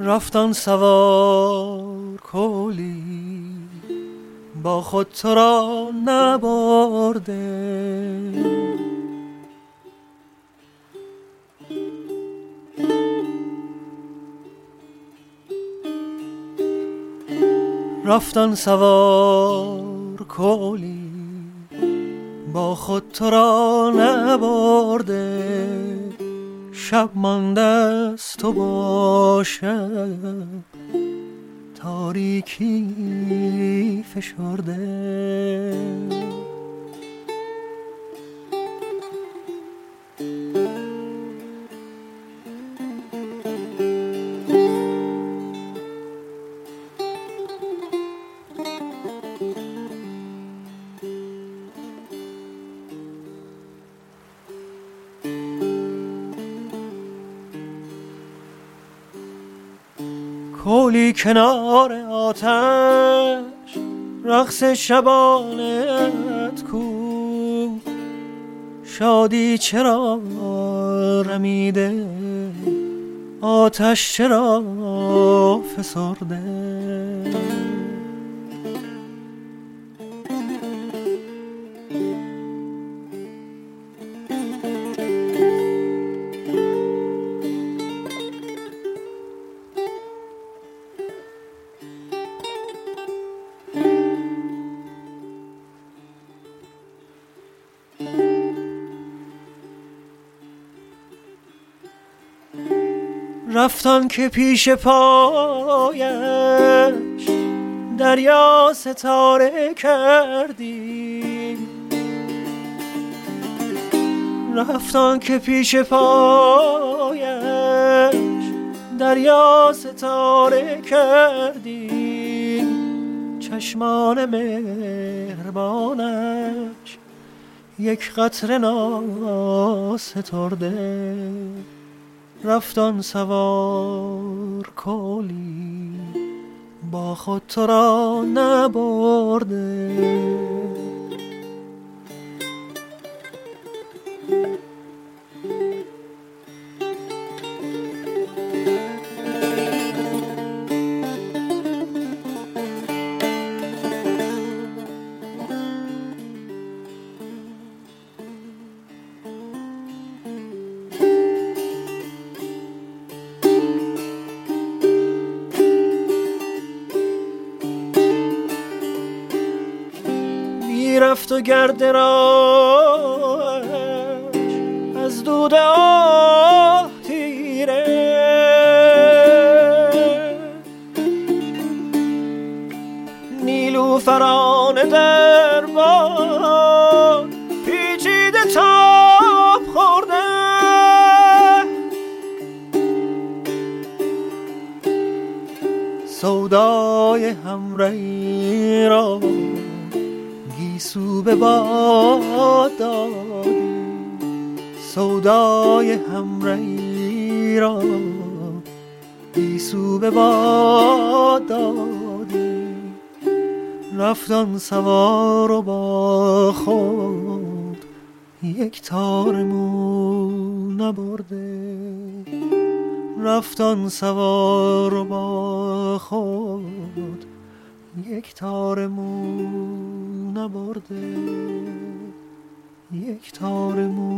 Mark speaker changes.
Speaker 1: رفتن سوار کولی با خود تو را نبرده، رفتن سوار کولی با خود تو را نبرده، شب مانده است تو باشد تاریکی فشرده. کولی کنار آتش رقص شبانت کو، شادی چرا رمیده آتش چرا فسرده. رفتن که پیش پایش دریا ستاره کردی، رفتن که پیش پایش دریا ستاره کردی، چشمان مهربانش یک قطره ناسترده. رفتن سوار کولی با خود تو را نبرده، رفت و گرد راهش از دود آه تیره، نیلوفران در باد پیچیده تاب خورده، سودای همرهی را گیسو به باد دادی، سودای همرهی را گیسو به باد دادی. رفتن سوار و با خود یک تار مو نبرده، رفتن سوار و با خود یک تار مو نبرده، یک تار مو